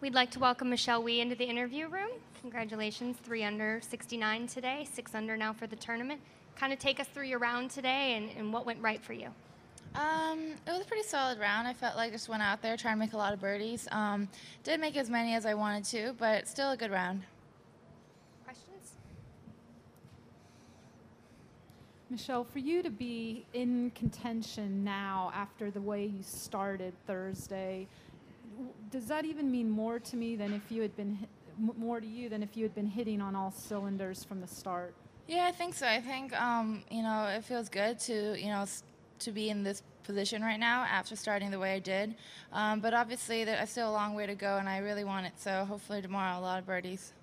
We'd like to welcome Michelle Wie into the interview room. Congratulations, 3 under 69 today, 6 under now for the tournament. Kind of take us through your round today and what went right for you. It was a pretty solid round. I felt like I just went out there trying to make a lot of birdies. Didn't make as many as I wanted to, but still a good round. Questions? Michelle, for you to be in contention now after the way you started Thursday, does that even mean more to me than if you had been more to you than if you had been hitting on all cylinders from the start? Yeah, I think so. I think it feels good to be in this position right now after starting the way I did. But obviously, there's still a long way to go, and I really want it. So hopefully tomorrow, a lot of birdies.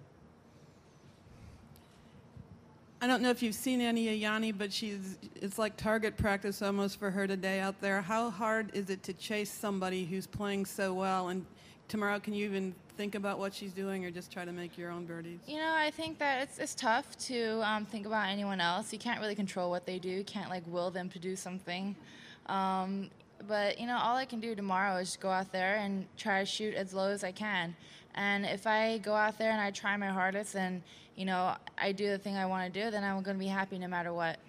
I don't know if you've seen any of Yanni, but it's like target practice almost for her today out there. How hard is it to chase somebody who's playing so well? And tomorrow, can you even think about what she's doing or just try to make your own birdies? I think that it's tough to think about anyone else. You can't really control what they do. You can't, will them to do something. But all I can do tomorrow is just go out there and try to shoot as low as I can. And if I go out there and I try my hardest and, I do the thing I want to do, then I'm going to be happy no matter what.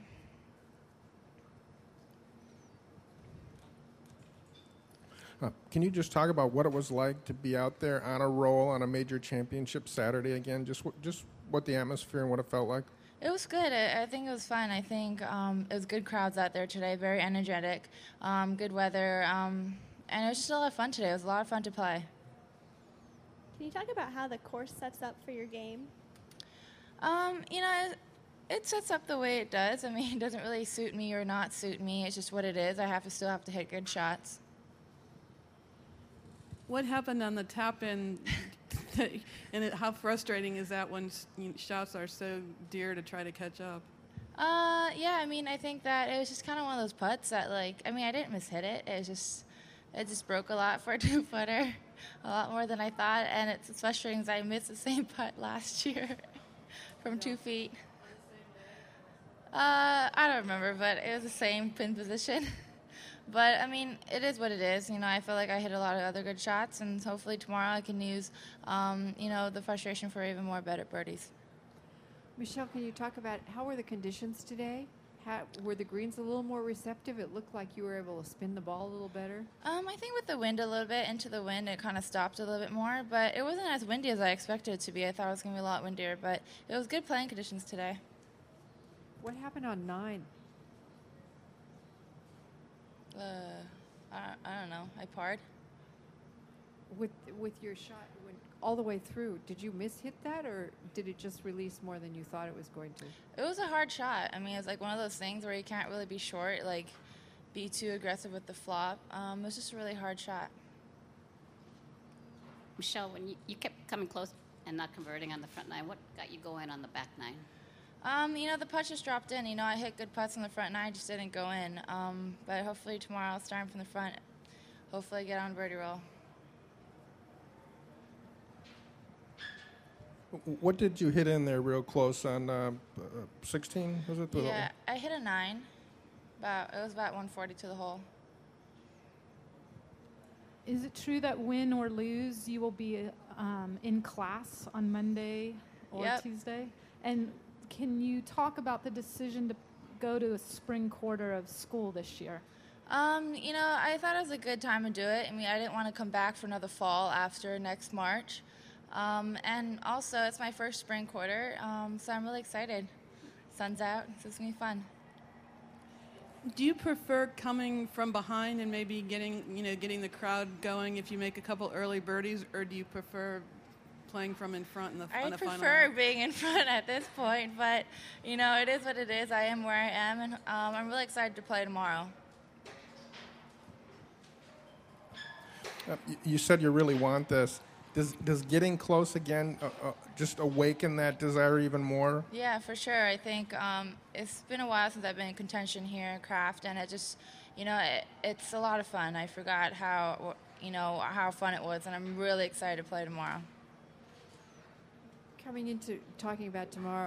Can you just talk about what it was like to be out there on a roll on a major championship Saturday again? Just what the atmosphere and what it felt like? It was good. I think it was fun. I think it was good crowds out there today, very energetic, good weather, and it was just a lot of fun today. It was a lot of fun to play. Can you talk about how the course sets up for your game? It sets up the way it does. I mean, it doesn't really suit me or not suit me. It's just what it is. I still have to hit good shots. What happened on the tap-in, and how frustrating is that when shots are so dear to try to catch up? I think that it was just kind of one of those putts that, I didn't miss-hit it. It just broke a lot for a two-footer, a lot more than I thought, and it's frustrating because I missed the same putt last year from 2 feet. I don't remember, but it was the same pin position. But, it is what it is. I feel like I hit a lot of other good shots, and hopefully tomorrow I can use, the frustration for even more better birdies. Michelle, can you talk about how were the conditions today? Were the greens a little more receptive? It looked like you were able to spin the ball a little better. I think with the wind a little bit, into the wind, it kind of stopped a little bit more. But it wasn't as windy as I expected it to be. I thought it was going to be a lot windier. But it was good playing conditions today. What happened on 9? I don't know. I parred. With your shot all the way through, did you miss-hit that, or did it just release more than you thought it was going to? It was a hard shot. It was like one of those things where you can't really be short, be too aggressive with the flop. It was just a really hard shot. Michelle, when you kept coming close and not converting on the front 9, what got you going on the back 9? The putts just dropped in. I hit good putts on the front 9, just didn't go in. But hopefully tomorrow I'll start from the front. Hopefully I get on birdie roll. What did you hit in there real close on 16, was it? Yeah, I hit a 9. It was about 140 to the hole. Is it true that win or lose, you will be in class on Monday or Tuesday? And can you talk about the decision to go to a spring quarter of school this year? I thought it was a good time to do it. I didn't want to come back for another fall after next March. And also, it's my first spring quarter, so I'm really excited. Sun's out, so it's going to be fun. Do you prefer coming from behind and maybe getting the crowd going if you make a couple early birdies, or do you prefer playing from in front on the final? I prefer being in front at this point, but, it is what it is. I am where I am, and I'm really excited to play tomorrow. You said you really want this. Does getting close again just awaken that desire even more? Yeah, for sure. I think it's been a while since I've been in contention here at Kraft, and it just, it's a lot of fun. I forgot how fun it was, and I'm really excited to play tomorrow. Coming into talking about tomorrow,